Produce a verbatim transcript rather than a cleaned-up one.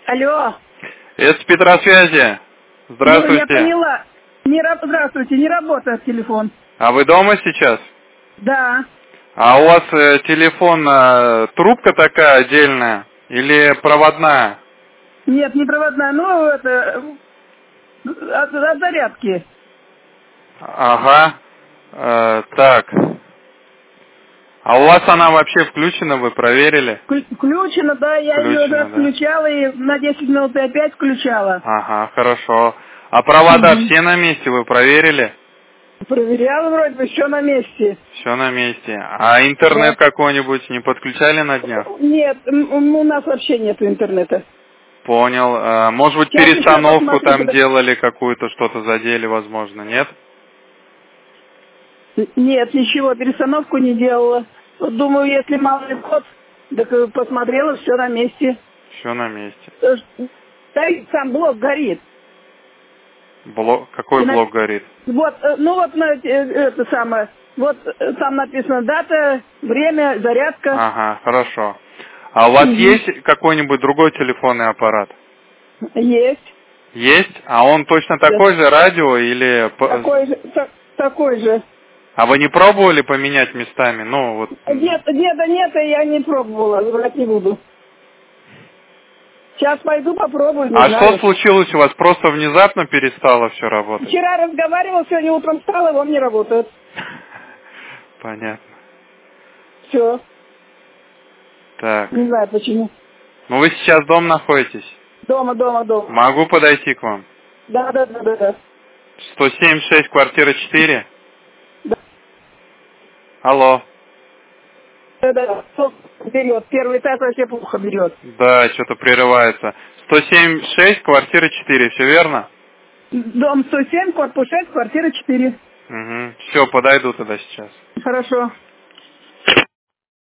Алло. Это с Петросвязи. Здравствуйте. Ну, я поняла. Не, здравствуйте, не работает телефон. А вы дома сейчас? Да. А у вас э, телефон, э, трубка такая отдельная или проводная? Нет, не проводная, ну это от, от зарядки. Ага. Э, так. А у вас она вообще включена, вы проверили? Включена, да, я Включена, ее уже да. включала и на десять минут и опять включала. Ага, хорошо. А провода Угу. все на месте, вы проверили? Проверяла вроде бы, все на месте. Все на месте. А интернет Да. какой-нибудь не подключали на днях? Нет, у нас вообще нет интернета. Понял. А, может быть, Сейчас перестановку там куда... делали какую-то, что-то задели, возможно, нет? Нет, ничего, перестановку не делала. Вот думаю, если мало ли ход, так посмотрела, все на месте. Все на месте. Да и сам блок горит. Блок, какой И на... блок горит? Вот, ну вот на, это самое, вот там написано дата, время, зарядка. Ага, хорошо. А у вас Угу. есть какой-нибудь другой телефонный аппарат? Есть. Есть? А он точно Да. такой же, радио или... Такой же, та, такой же. А вы не пробовали поменять местами? Ну, вот... Нет, нет, нет, я не пробовала, врать не буду. Сейчас пойду попробую, не А знаю. что случилось у вас? Просто внезапно перестало все работать? Вчера разговаривал, сегодня утром встал, и он не работает. Понятно. Все. Так. Не знаю почему. Ну вы сейчас дома находитесь? Дома, дома, дома. Могу подойти к вам? Да, да, да, да, да. сто семьдесят шесть, квартира четыре? Да, Алло. да, да. Берет. Первый этаж вообще плохо берет. Да, что-то прерывается. сто семьдесят шесть, квартира четыре, все верно? Дом сто семь, корпус шесть, квартира четыре. Угу. Все, подойду тогда сейчас. Хорошо.